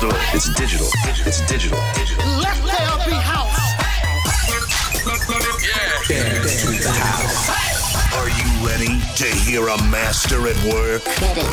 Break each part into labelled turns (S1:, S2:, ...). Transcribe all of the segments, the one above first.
S1: understood. It's digital. It's digital.
S2: Let there be house.
S1: Dance to the house.
S3: Are you ready to hear a master at work?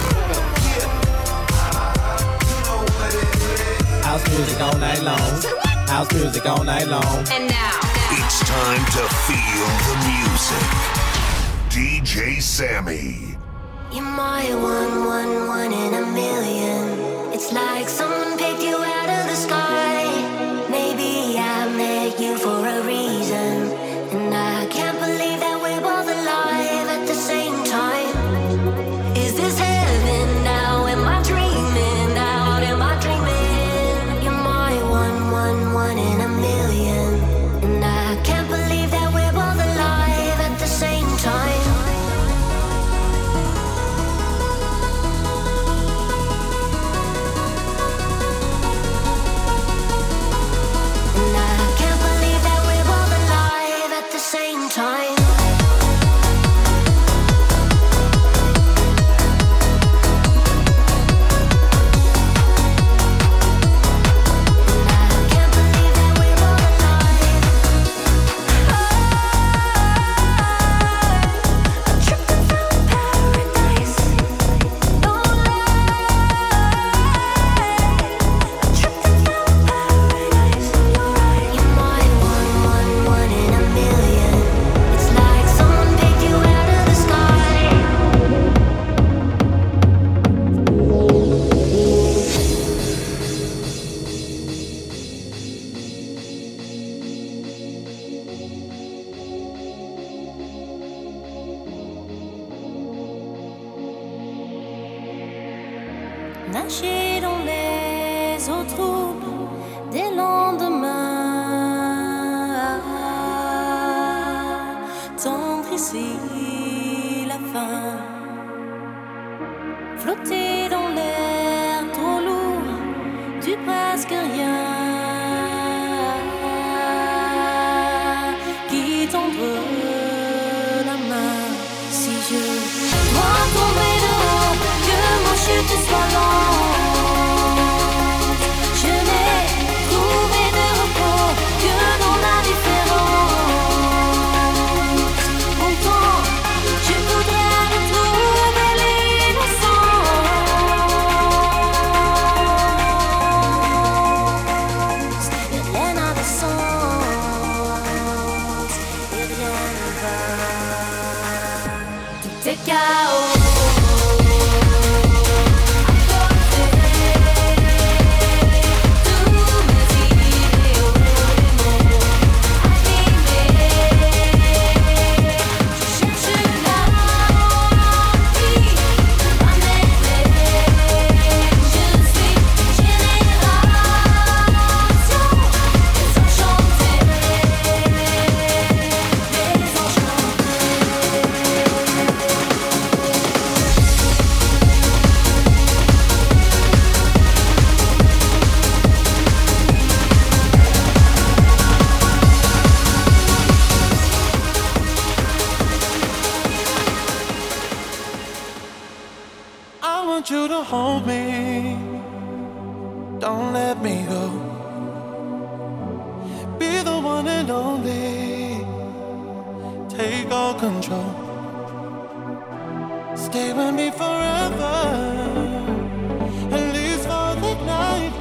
S4: House music all night long. House music all night long.
S5: And now
S3: It's time to feel the music. DJ Sammy.
S6: You're my one in a million. It's like someone picked you out of the sky. Maybe I met you for a reason, and I can't believe that we're both alive at the same time. Is this heaven now? Am I dreaming out? Am I dreaming? You're my one in a million, and I can't believe that we're both alive at the same time. Nager dans les eaux troubles des lendemains, tendre ici la fin, flotter dans l'air trop lourd du presque rien, qui tendre la main. Si je dois tomber de haut, que ma chute soit lente, je n'ai trouvé de repos que dans la différence. Pourtant, je voudrais retrouver l'innocence. Et rien n'a de sens, et rien ne va. Tout est chaos.
S7: You to hold me, don't let me go. Be the one and only, take all control. Stay with me forever, at least for the night.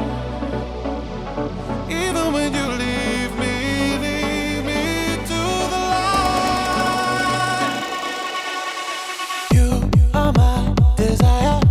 S7: Even when you leave me to the light. You are my desire.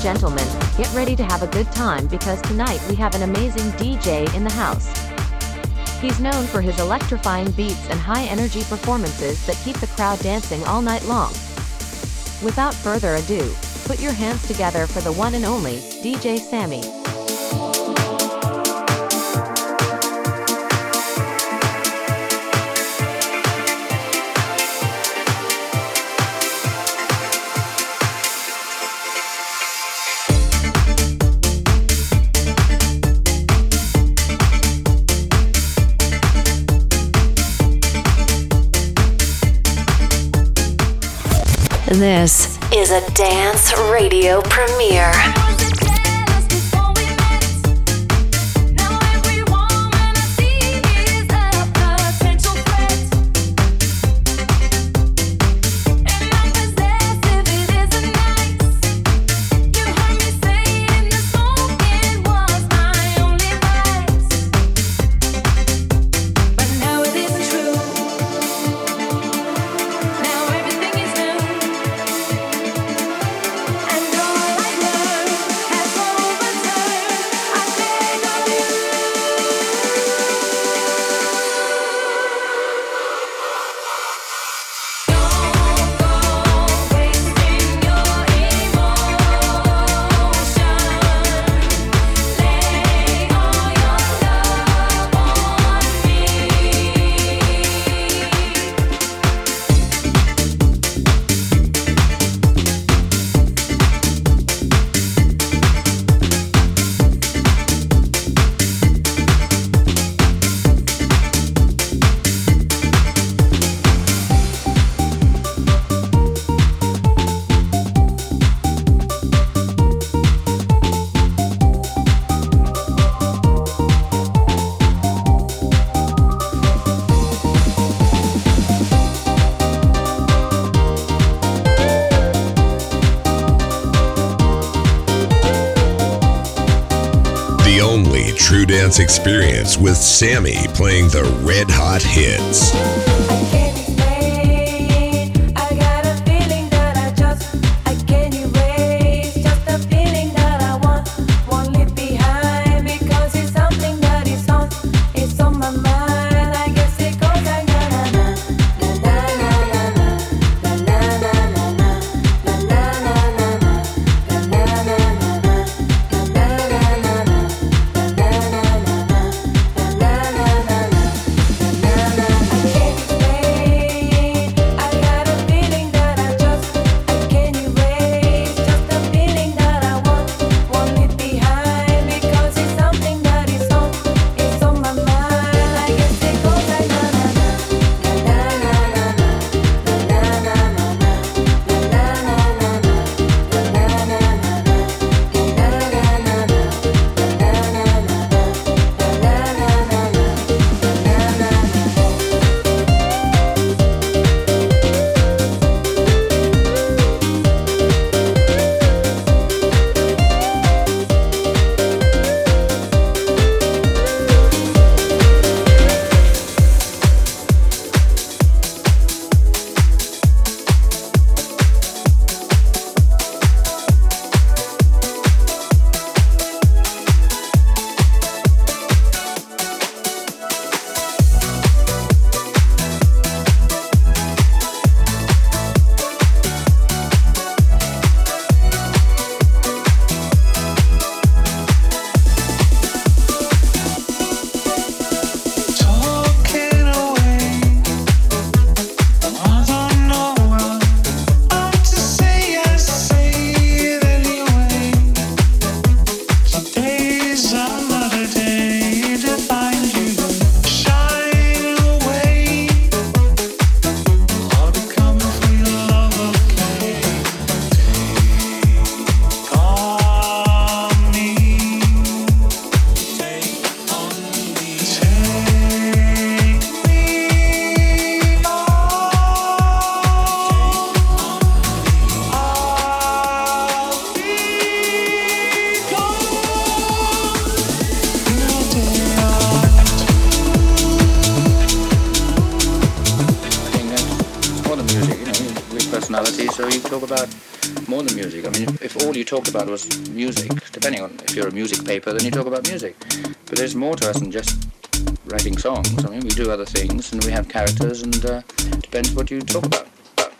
S5: gentlemen, get ready to have a good time because tonight we have an amazing DJ in the house. He's known for his electrifying beats and high-energy performances that keep the crowd dancing all night long. Without further ado, put your hands together for the one and only DJ Sammy.
S8: This is a dance radio premiere.
S3: True Dance Experience with Sammy playing the red hot hits.
S9: more than music. I mean, if all you talked about was music, depending on if you're a music paper, then you talk about music. But there's more to us than just writing songs. I mean, we do other things, and we have characters, and depends what you talk about.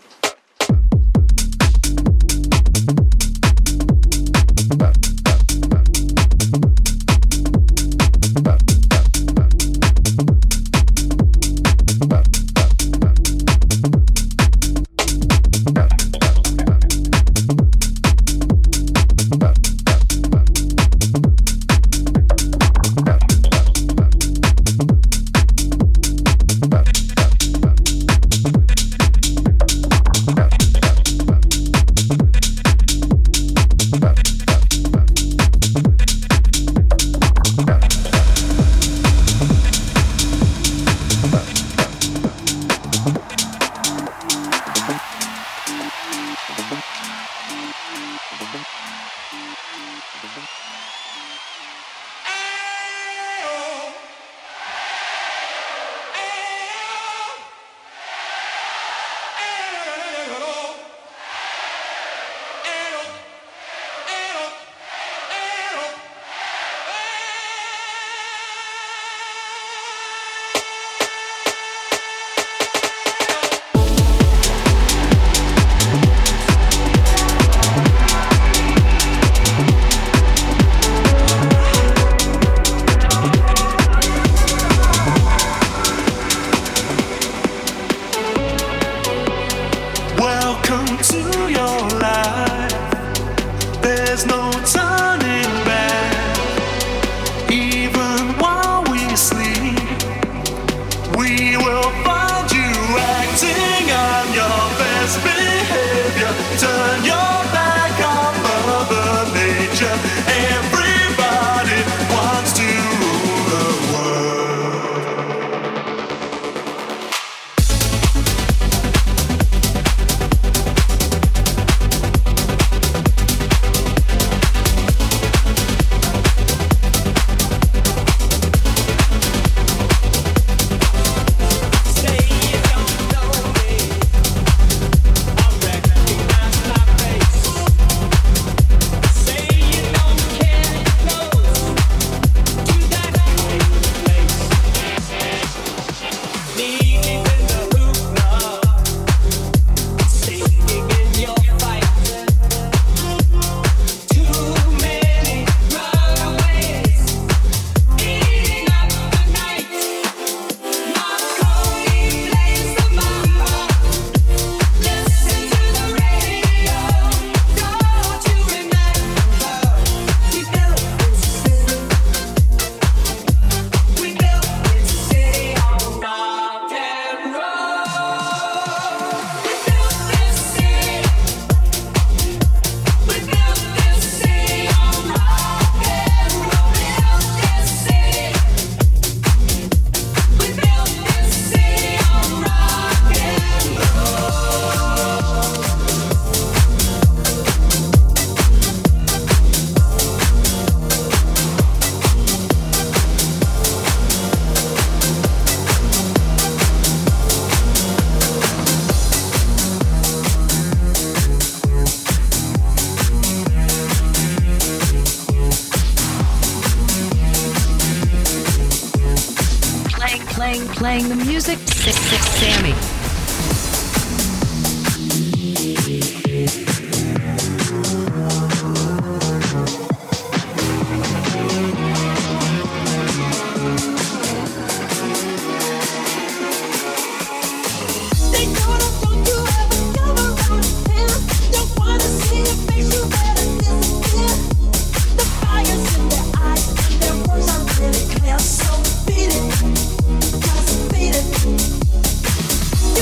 S10: Playing the music, Sammy.
S11: So beat it, just beat it.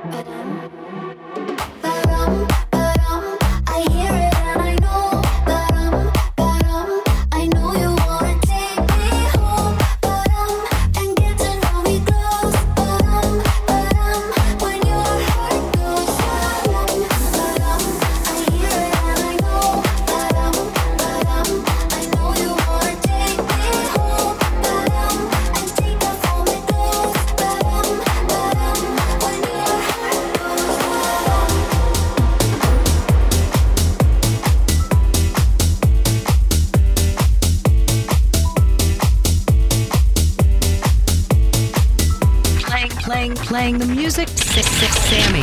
S10: Playing the music, Sammy.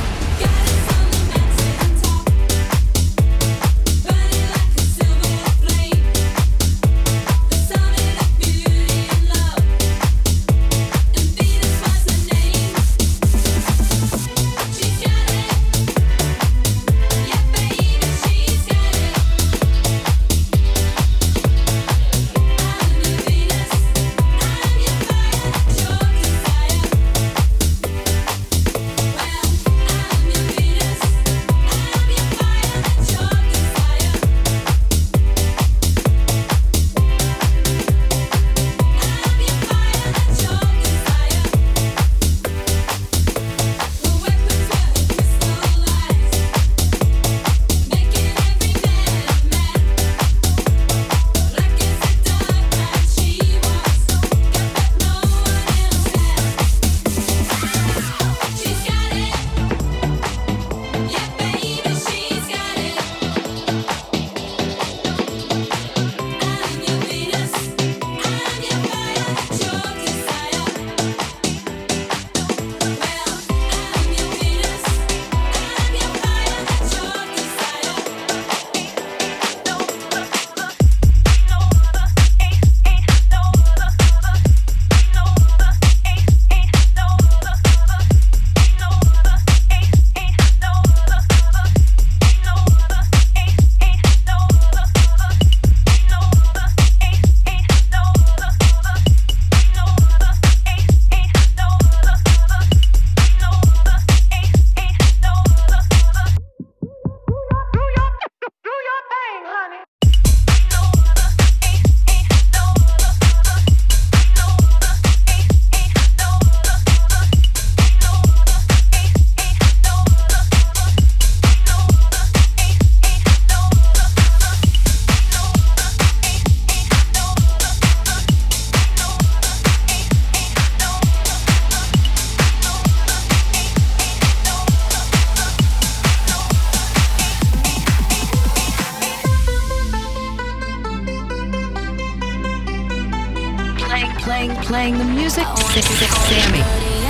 S10: Playing the music, Sammy.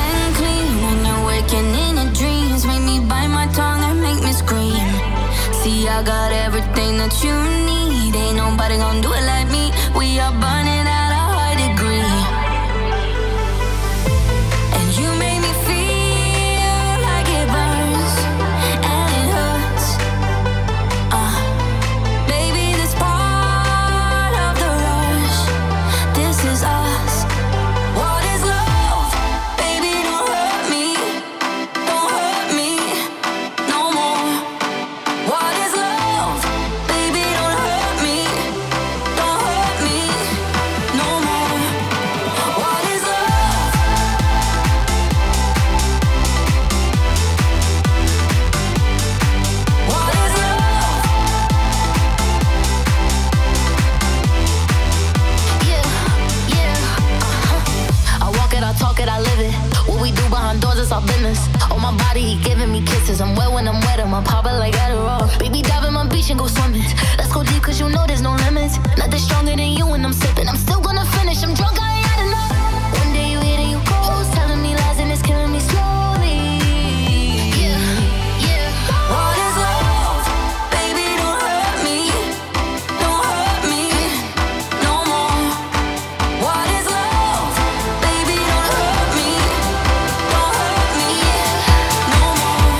S6: When you're waking in your dreams, make me bite my tongue and make me scream. See, I got everything that you need. Ain't nobody gonna do it like me. We are burning at a high degree. And you make me feel like it burns and it hurts. Baby, this part of the rush. This is us. What is love? Baby, don't hurt me. Don't hurt me no more. What is love? Baby, don't hurt me. Don't hurt me no more. What is love? What is love? I walk it, I talk it, I live it. What we do behind doors is our business. On my body, he giving me kisses. I'm wet when I'm wet, I'm popping like Adderall. Baby, dive in my beach and go swimming. Let's go deep, cause you know there's no limits. Nothing stronger than you when I'm sipping. I'm still gonna finish, I'm drunk, I ain't had enough. One day you hit and you go, telling me lies and it's killing me slowly. What is love? Baby, don't hurt me. Don't hurt me no more. What is love? Baby, don't hurt me. Don't hurt me no more.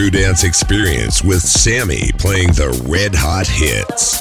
S3: True Dance Experience with Sammy playing the red hot hits.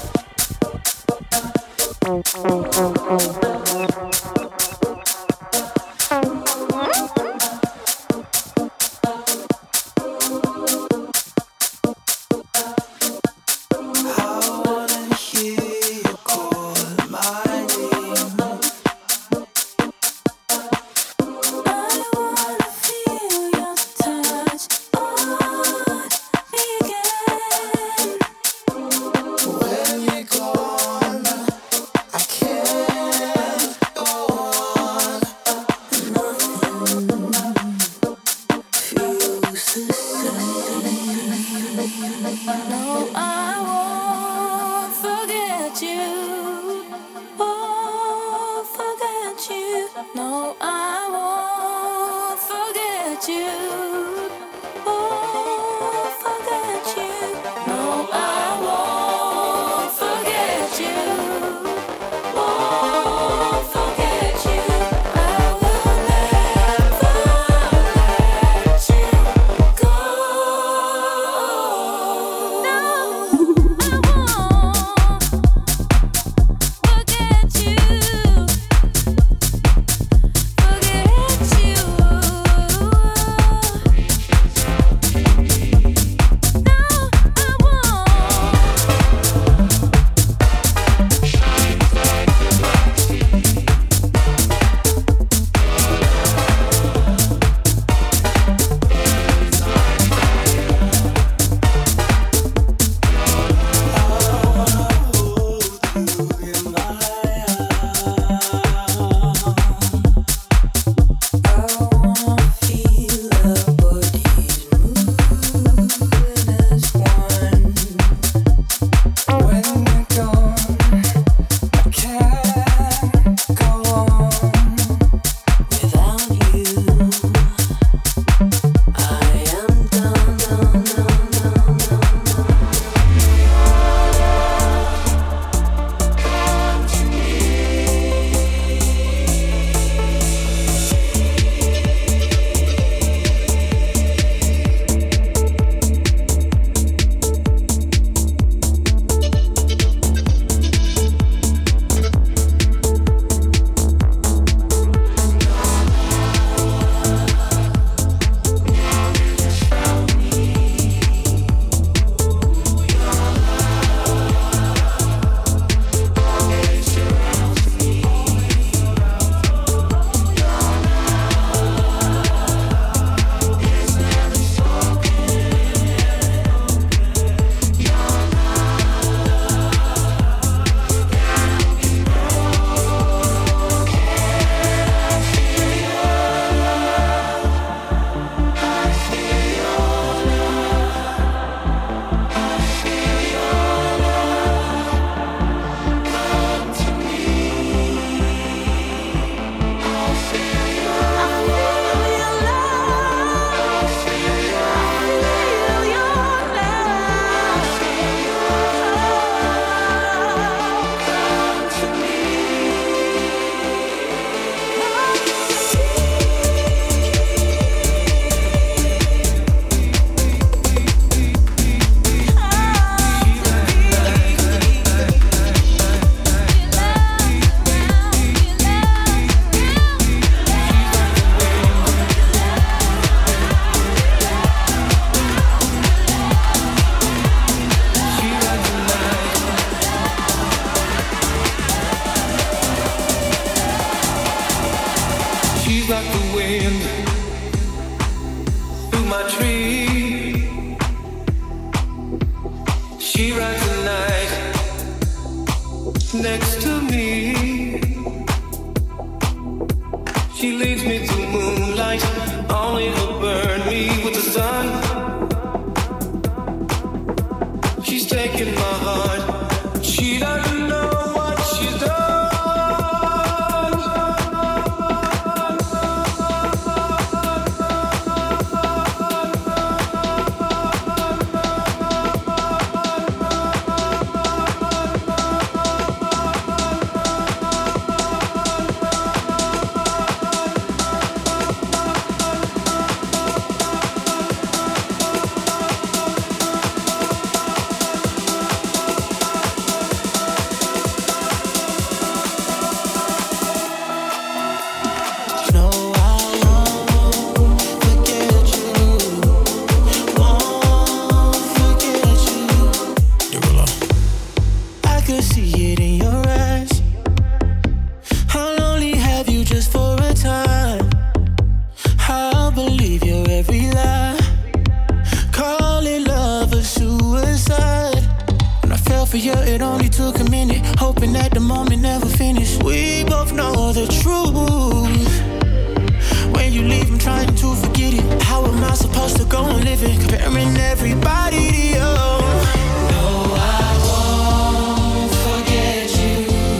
S7: for you, it only took a minute. Hoping that the moment never finished. We both know the truth. When you leave, I'm trying to forget it. How am I supposed to go and live it? Comparing everybody to you. No, I won't forget you.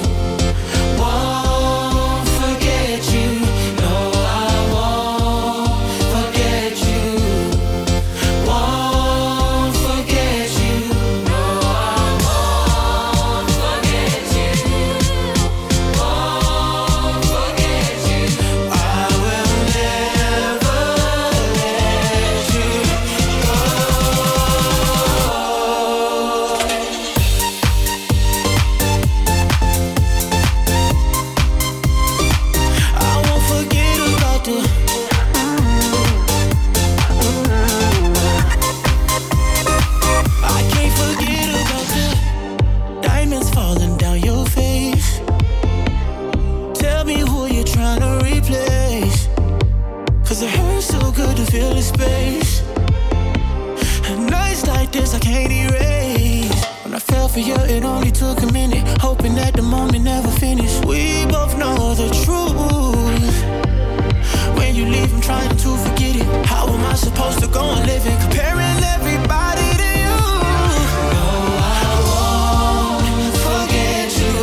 S7: Won't forget you. No, I won't forget you. Won't forget you. No, I won't forget you. Won't forget you. I will never let you go. I won't forget about the I can't forget about the diamonds falling down your face. Tell me who you're trying to replace. Cause it hurts so good to feel the space. And nights like this I can't erase. When I fell for you, it only took a minute. Hoping that the moment never finished. We both know the truth. When you leave, I'm trying to forget it. How am I supposed to go on living? Comparing everybody to you. No, I won't forget you.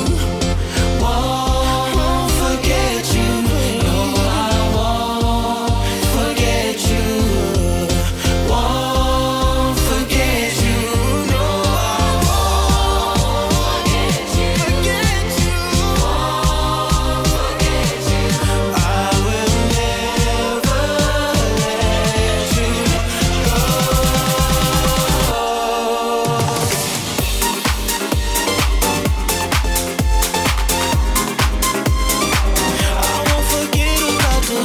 S7: Won't forget you. No, I won't forget you. Won't forget you. No, I won't forget you. Forget you. Won't forget you. I will never let you go. I won't forget about the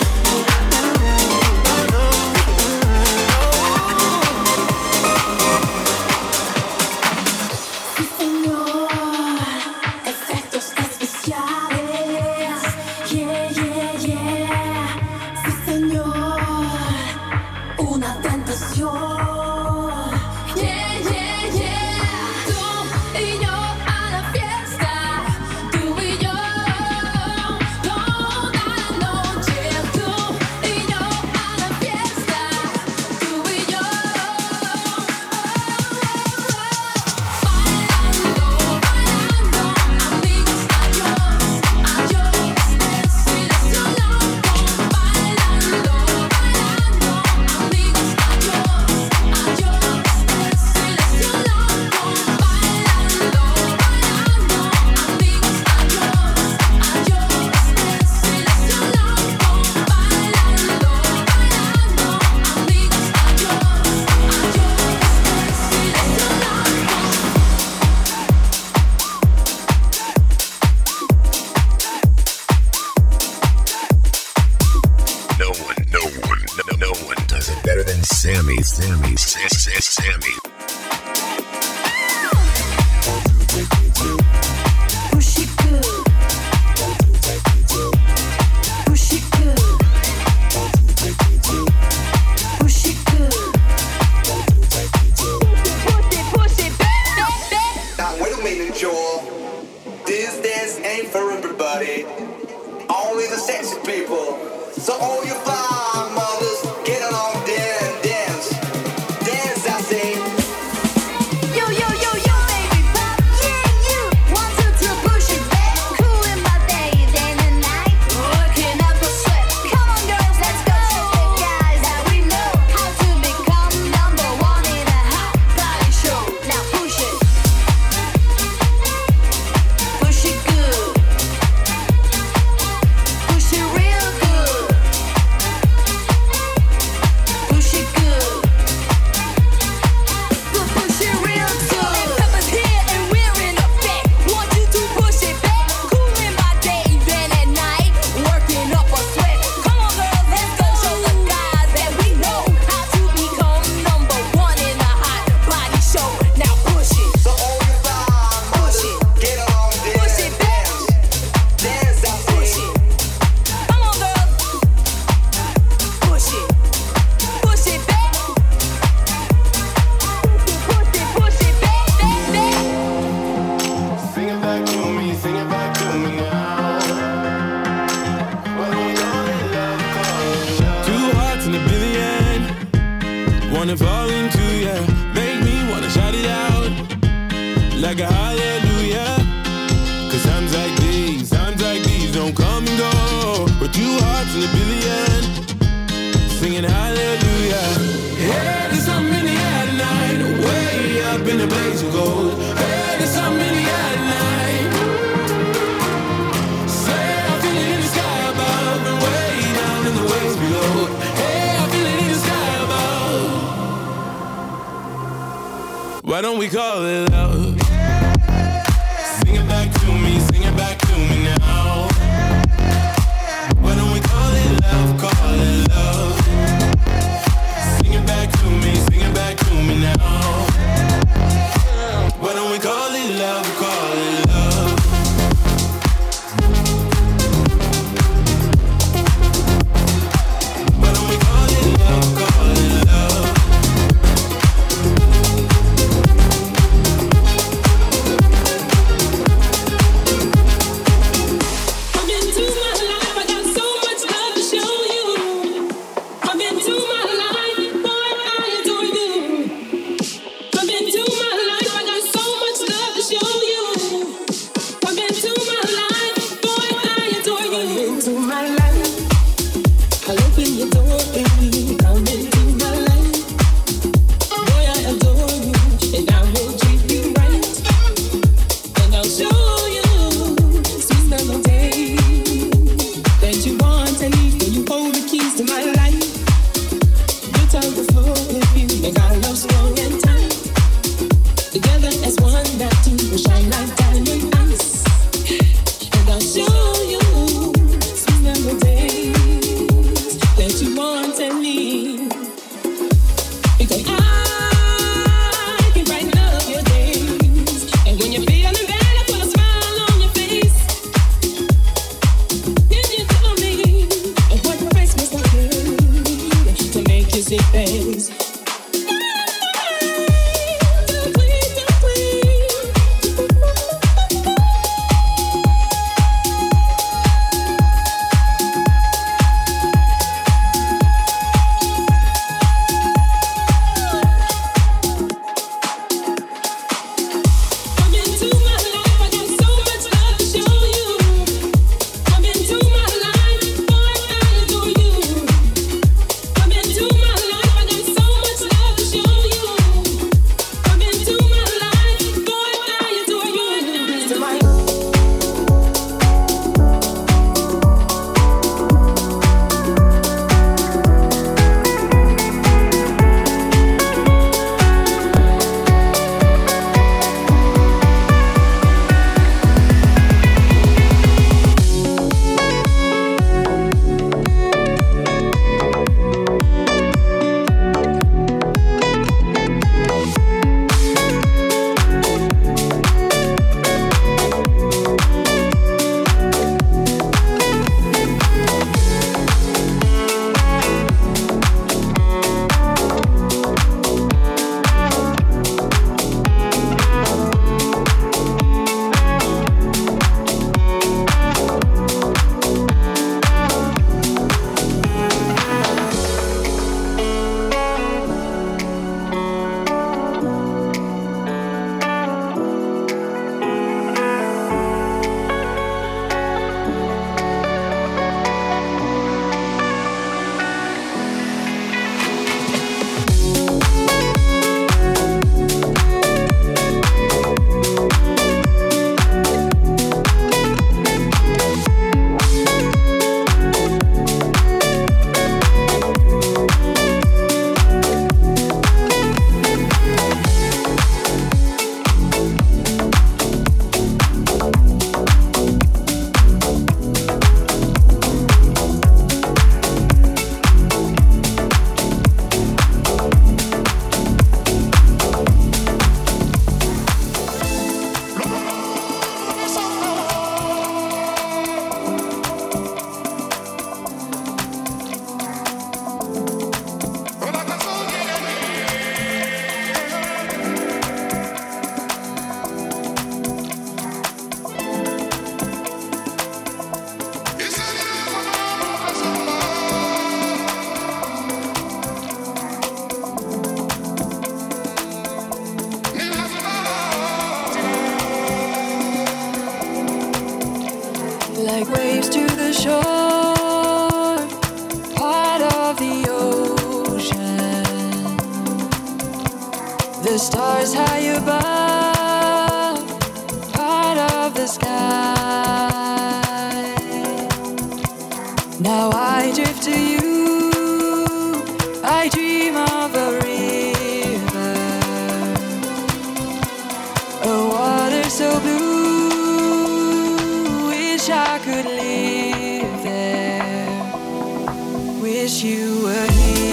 S6: Efectos especiales. Yeah, yeah, yeah. Sí, señor. Una tentación. Yeah, yeah, yeah. Tú y yo a la fiesta. Tú y yo. Toda la noche. Tú y yo a la fiesta. Tú y yo. Bailando, amigos, adiós, adiós, desilusionado. Bailando, amigos, adiós, adiós, desilusionado. Bailando, amigos, adiós, adiós, desilusionado. Bailando, amigos,
S3: No one does it better than Sammy. Sammy.
S6: Push it good. Push it good. Push it good. Push it, baby.
S2: Now wait a minute, Joel. This dance ain't for everybody. Only the sexy people. So all you fly mothers, get along there and dance. Dance, I say.
S6: Yo, yo, yo, yo, baby pop. Yeah, you. 1, 2, 3, push it back. Cooling my day, day and night. Working up a sweat. Come on, girls, let's go. The guys that we know how to become number one in a hot party show. Now push it. Push it good. Push it real good.
S11: like a hallelujah. Cause times like these don't come and go. But 2 hearts in a billion, singing hallelujah. Hey, there's something in the air tonight, way up in the blaze of gold. Hey, there's something in the air tonight. Say, I feel it in the sky above and way down in the waves below. Hey, I feel it in the sky above. Why don't we call it love? Sing it back to me now. Why don't we call it love, Sing it back to me now. Why don't we call it love, Why don't we call it love,
S12: shore, part of the ocean. The stars high above, part of the sky. Now I drift to you, I dream of a river, a water so blue, wish I could live there, wish you were here.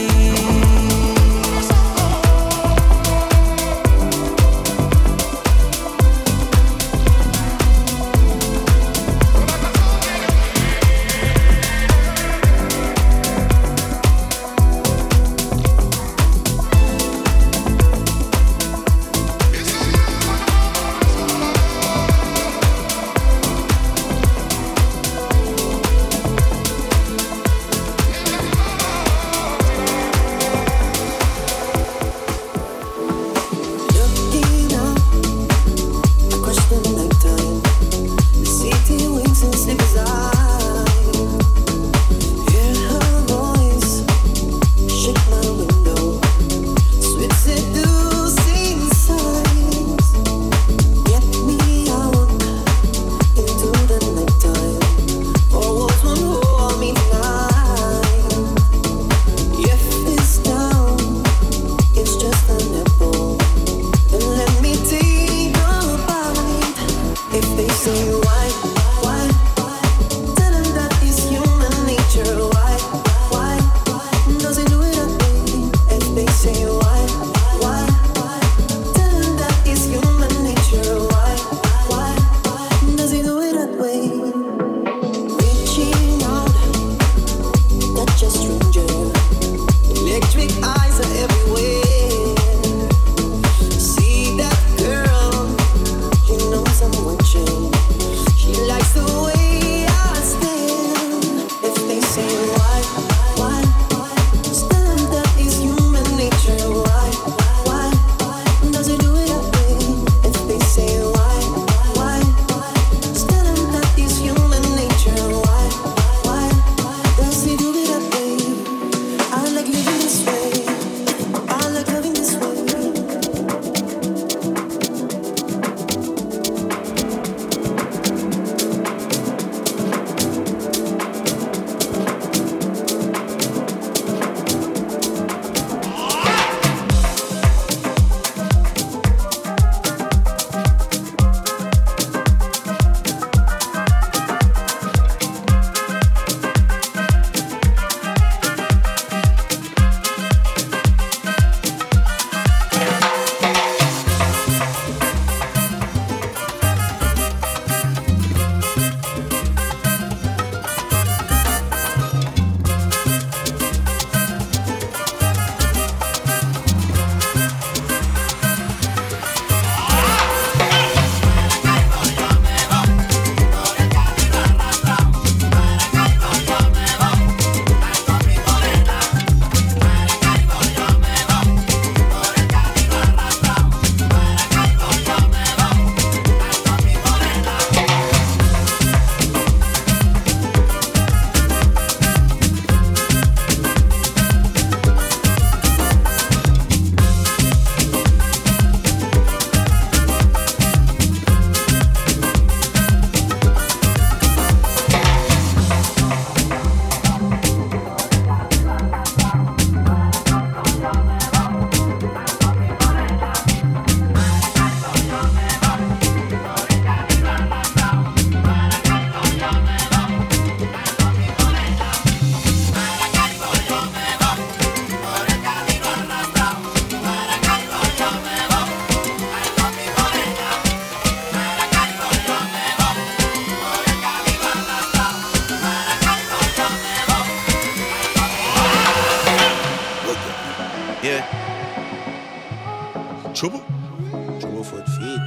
S13: Trouble? Trouble for the feet.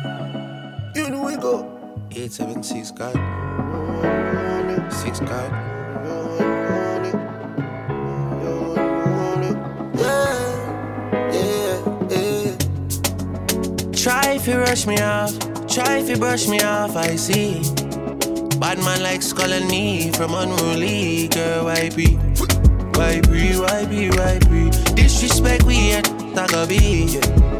S13: You know we go. 876 God. 6 God.
S7: Try if you rush me off, try if you brush me off, I see. Bad man like Skull and Me from Unruly. Girl, why be? Why be? Why be? Why be? Disrespect we at Tagabi.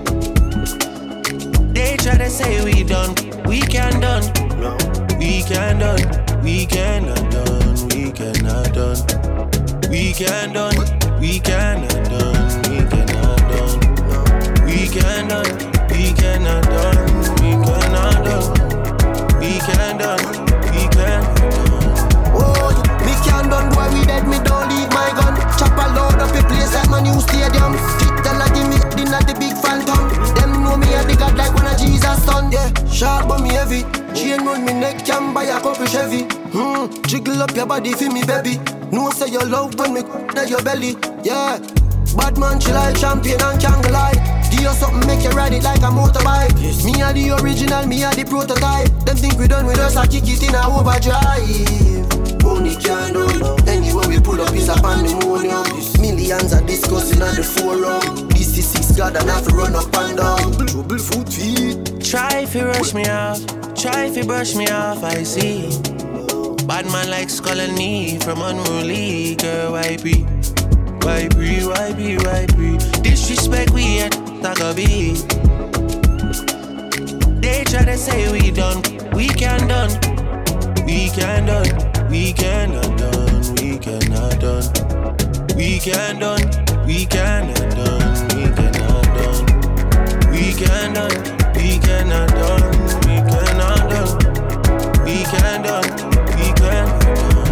S7: They try to say we done. We can done. We can done. We cannot done. We cannot done. We can done. We cannot done. We cannot done. We can done. We cannot done. We cannot done. We can done. We can done.
S14: Oh, me can done. Boy, we dead. Me don't leave my gun. Chop a load up a place like my new stadium. Fit the lady me dinner the big phantom. Them know me a the god like one of Jesus' son. Yeah, sharp but me heavy. Chain round me neck can buy a couple Chevy. Jiggle up your body for me, baby. No say you love when me at your belly. Yeah, bad man chill like champion and can't lie. Give you something make you ride it like a motorbike. Yes. Me are the original, me are the prototype. Them think we done with us, I kick it in a overdrive. Money can't do. Anywhere we pull up is a pandemonium. Millions are discussing on the forum. This is 6 God and have to run up and down. Trouble foot feet.
S7: Try if you rush me off. Try if you brush me off, I see. Bad man like Skull and Me from Unruly. Girl, why be? Why be? Why be? Why be? Disrespect we at Tagabi. They try to say we done. We can done. We can done. We cannot done. We cannot done. We can done. We cannot done. We cannot done. We can done. We cannot done. We cannot done. We can done. We cannot done.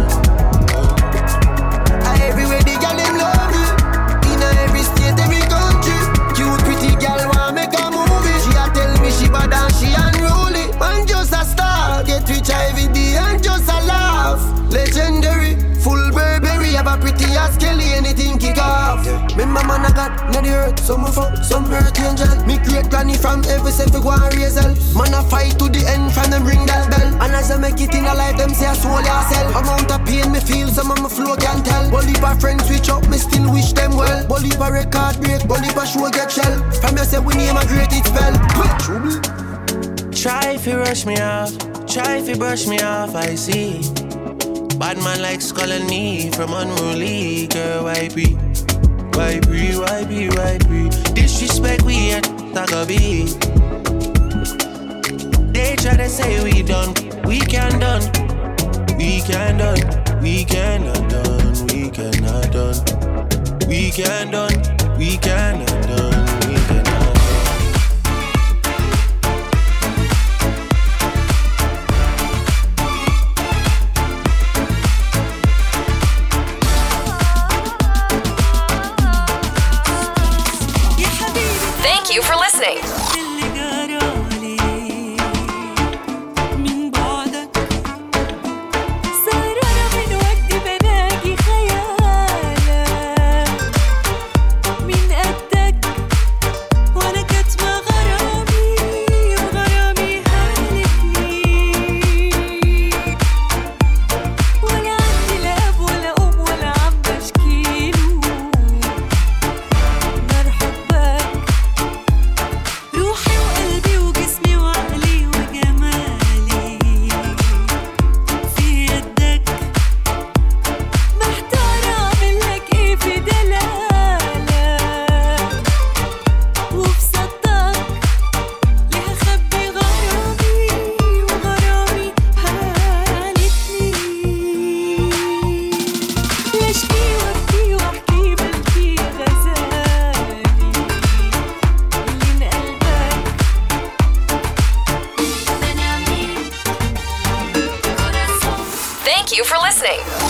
S14: Everywhere the girl them love me. In every state, every country. Cute pretty girl want make a movie. She a tell me she bad and she unruly. Man just a star, get rich every day and just a laugh. Legendary, full Burberry, have a pretty ass Kelly, anything kick off. Remember man I got not the earth, some fuck, some earth angel. Me great granny from every self go and raise hell. Man I fight to the end from them ring that bell. And as I make it in a life, them say I soul yourself. Amount of pain me feel, some of my flow can tell. Bully by friends switch up, me still wish them well. Bully by record break, bully by show get shell. From you say we name a great it spell.
S7: Try if you rush me off. Try if you brush me off, I see. Bad man like Skull and Me from Unruly. Girl, why be? Why be? Why be? Why be? Disrespect we at Tagabi. They try to say we done. We can done. We can done. We cannot done. We cannot done. We can done. We cannot done. We cannot done.
S8: Thank you for listening. Thank you for listening.